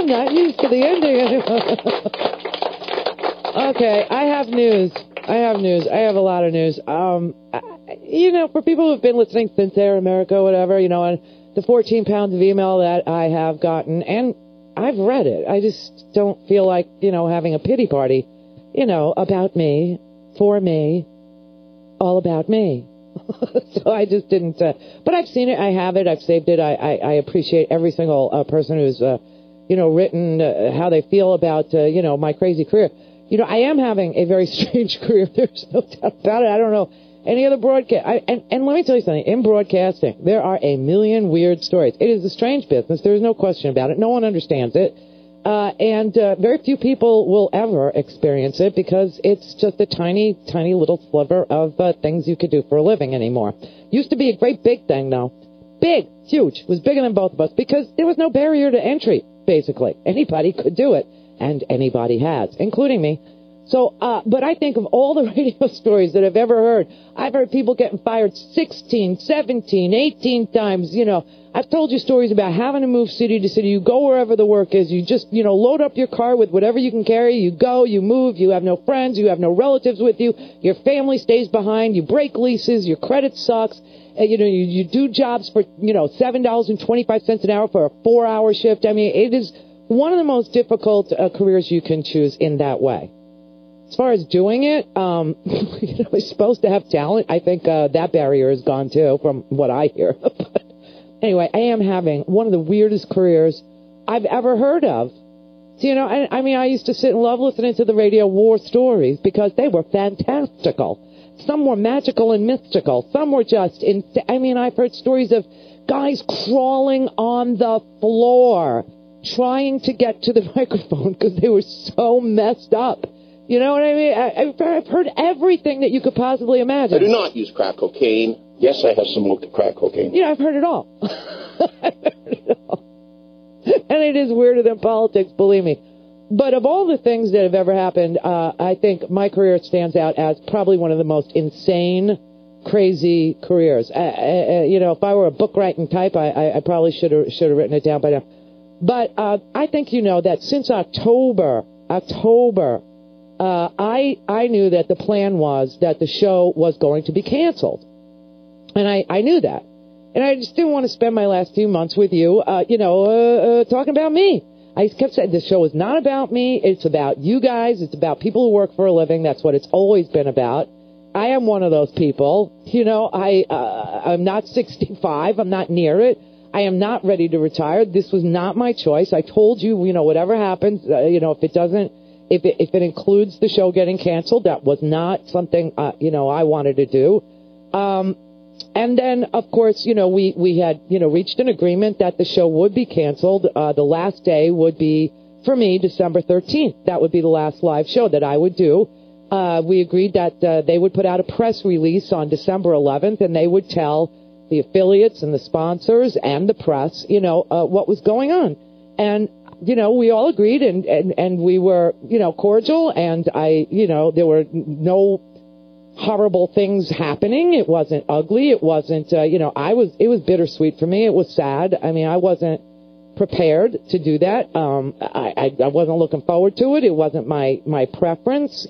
I'm not used to the ending anymore. Okay, I have news. I have a lot of news. For people who've been listening since Air America, whatever, and the 14 pounds of email that I have gotten, and I've read it. I just don't feel like, having a pity party, about me, for me, all about me. So I just didn't, but I've seen it, I have it, I've saved it. I appreciate every single person who's, written how they feel about, my crazy career. I am having a very strange career. There's no doubt about it. I don't know any other broadcast. And let me tell you something. In broadcasting, there are a million weird stories. It is a strange business. There's no question about it. No one understands it. And very few people will ever experience it because it's just a tiny, tiny little sliver of things you could do for a living anymore. Used to be a great big thing, though. Big, huge. It was bigger than both of us because there was no barrier to entry, basically. Anybody could do it. And anybody has, including me. So, but I think of all the radio stories that I've ever heard. I've heard people getting fired 16, 17, 18 times. I've told you stories about having to move city to city. You go wherever the work is. You just, load up your car with whatever you can carry. You go, you move. You have no friends. You have no relatives with you. Your family stays behind. You break leases. Your credit sucks. You do jobs for, $7.25 an hour for a 4-hour shift. I mean, it is one of the most difficult careers you can choose in that way. As far as doing it, you're supposed to have talent. I think that barrier is gone, too, from what I hear. But anyway, I am having one of the weirdest careers I've ever heard of. So, I used to sit and love listening to the radio war stories because they were fantastical. Some were magical and mystical. Some were just, I've heard stories of guys crawling on the floor trying to get to the microphone because they were so messed up. You know what I mean? I've heard everything that you could possibly imagine. I do not use crack cocaine. Yes, I have smoked crack cocaine. I've heard it all. And it is weirder than politics, believe me. But of all the things that have ever happened, I think my career stands out as probably one of the most insane, crazy careers. If I were a book writing type, I probably should have written it down by now. But I think that since October, I knew that the plan was that the show was going to be canceled. And I knew that. And I just didn't want to spend my last few months with you, talking about me. I kept saying this show is not about me. It's about you guys. It's about people who work for a living. That's what it's always been about. I am one of those people. I'm not 65. I'm not near it. I am not ready to retire. This was not my choice. I told you, whatever happens, if it includes the show getting canceled, that was not something, I wanted to do. And then, of course, we had, reached an agreement that the show would be canceled. The last day would be, for me, December 13th. That would be the last live show that I would do. We agreed that they would put out a press release on December 11th, and they would tell the affiliates and the sponsors and the press, what was going on. And, we all agreed and we were, cordial, and there were no horrible things happening. It wasn't ugly. It wasn't, it was bittersweet for me. It was sad. I mean, I wasn't prepared to do that. I wasn't looking forward to it. It wasn't my preference,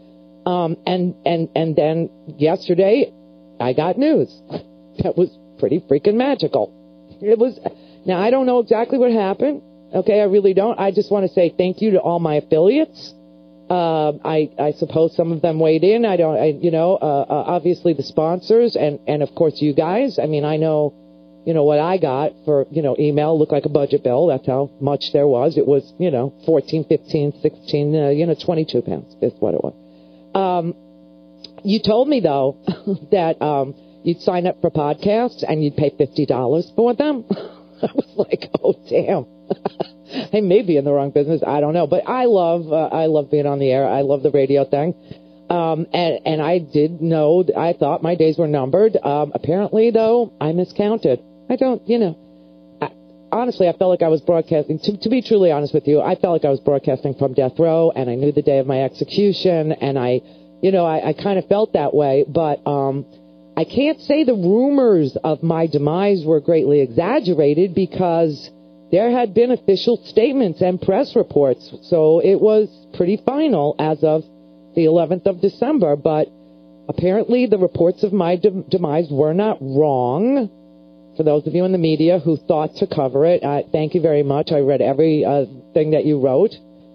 and then yesterday I got news. That was pretty freaking magical. Now, I don't know exactly what happened. Okay, I really don't. I just want to say thank you to all my affiliates. I suppose some of them weighed in. Obviously the sponsors and of course you guys. I mean, I know, what I got for, email looked like a budget bill. That's how much there was. It was, 14, 15, 16, 22 pounds is what it was. You told me though that, you'd sign up for podcasts and you'd pay $50 for them. I was like, oh, damn. I may be in the wrong business. I don't know. But I love being on the air. I love the radio thing. And I did know, I thought my days were numbered. Apparently, though, I miscounted. I don't, honestly, I felt like I was broadcasting. To be truly honest with you, I felt like I was broadcasting from death row, and I knew the day of my execution, and I kind of felt that way. But I can't say the rumors of my demise were greatly exaggerated because there had been official statements and press reports, so it was pretty final as of the 11th of December. But apparently the reports of my demise were not wrong. For those of you in the media who thought to cover it, thank you very much. I read every thing that you wrote.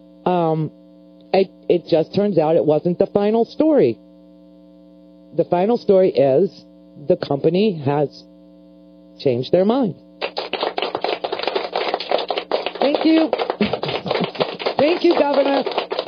It just turns out it wasn't the final story. The final story is the company has changed their mind. Thank you. Thank you, Governor.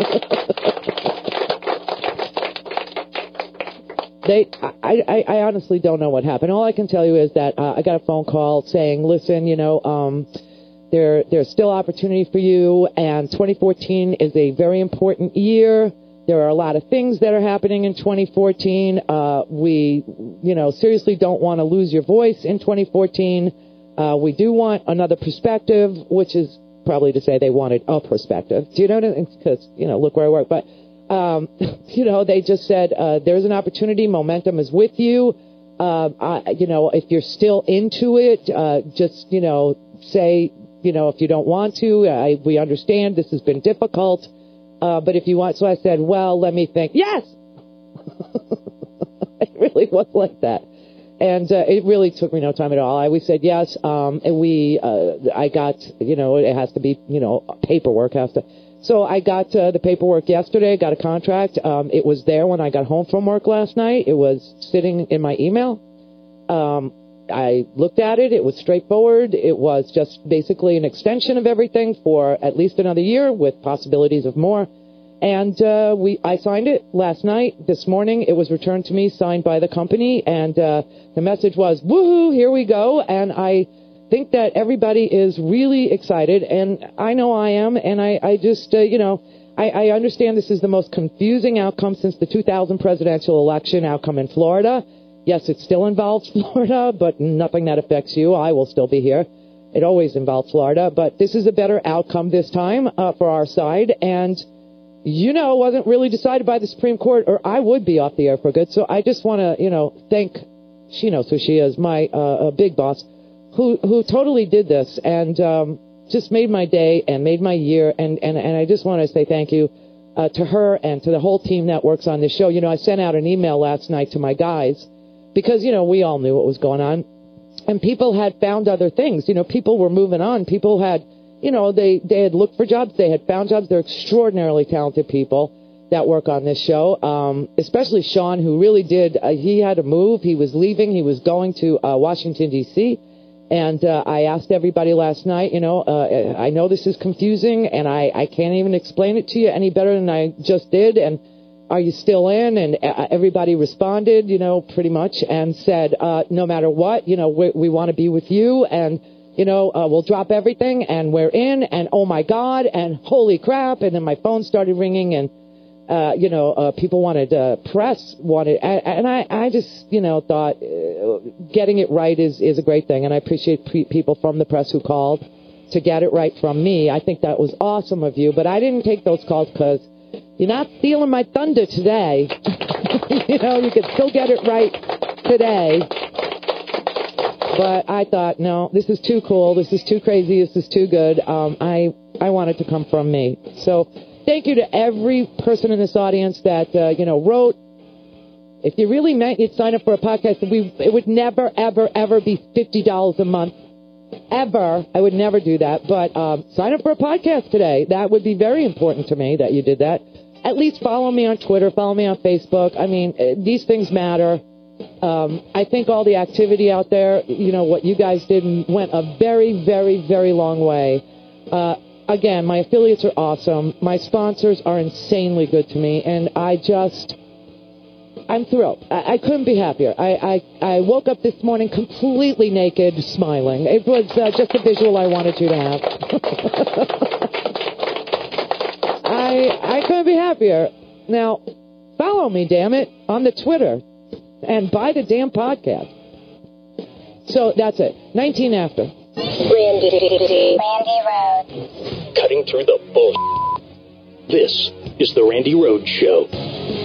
I honestly don't know what happened. All I can tell you is that I got a phone call saying, listen, there's still opportunity for you, and 2014 is a very important year. There are a lot of things that are happening in 2014. We seriously don't want to lose your voice in 2014. We do want another perspective, which is probably to say they wanted a perspective. Do you know what I mean? Because, look where I work. But, they just said, there's an opportunity. Momentum is with you. If you're still into it, just, say, if you don't want to, we understand this has been difficult. But if you want, so I said, well, let me think. Yes! It really was like that. And it really took me no time at all. We said yes. And I got, it has to be, paperwork has to. So I got the paperwork yesterday, got a contract. It was there when I got home from work last night. It was sitting in my email. I looked at it. It was straightforward. It was just basically an extension of everything for at least another year with possibilities of more. And I signed it last night. This morning, it was returned to me, signed by the company. And the message was, woohoo, here we go. And I think that everybody is really excited. And I know I am. And I just, I understand this is the most confusing outcome since the 2000 presidential election outcome in Florida. Yes, it still involves Florida, but nothing that affects you. I will still be here. It always involves Florida. But this is a better outcome this time for our side. And it wasn't really decided by the Supreme Court, or I would be off the air for good. So I just want to, thank, she knows who she is, my big boss, who totally did this and just made my day and made my year. And I just want to say thank you to her and to the whole team that works on this show. I sent out an email last night to my guys because, we all knew what was going on. And people had found other things. People were moving on. People had... they had looked for jobs. They had found jobs. They're extraordinarily talented people that work on this show, especially Sean, who really did. He had to move. He was leaving. He was going to Washington, D.C. And I asked everybody last night, I know this is confusing, and I can't even explain it to you any better than I just did. And are you still in? And everybody responded, pretty much, and said, no matter what, we want to be with you. And we'll drop everything, and we're in, and oh my God, and holy crap, and then my phone started ringing, and, people wanted, press wanted, and I just, thought getting it right is a great thing, and I appreciate people from the press who called to get it right from me. I think that was awesome of you, but I didn't take those calls because you're not stealing my thunder today. You can still get it right today. But I thought, no, this is too cool. This is too crazy. This is too good. I want it to come from me. So thank you to every person in this audience that, wrote. If you really meant you'd sign up for a podcast, it would never, ever, ever be $50 a month. Ever. I would never do that. But sign up for a podcast today. That would be very important to me that you did that. At least follow me on Twitter. Follow me on Facebook. I mean, these things matter. I think all the activity out there, what you guys did went a very, very, very long way. Again, my affiliates are awesome. My sponsors are insanely good to me, and I'm thrilled. I couldn't be happier. I woke up this morning completely naked, smiling. It was just a visual I wanted you to have. I couldn't be happier. Now, follow me, damn it, on the Twitter. And buy the damn podcast. So that's it. 19 after. Randy Rhodes. Cutting through the bullshit. This is the Randy Rhodes Show.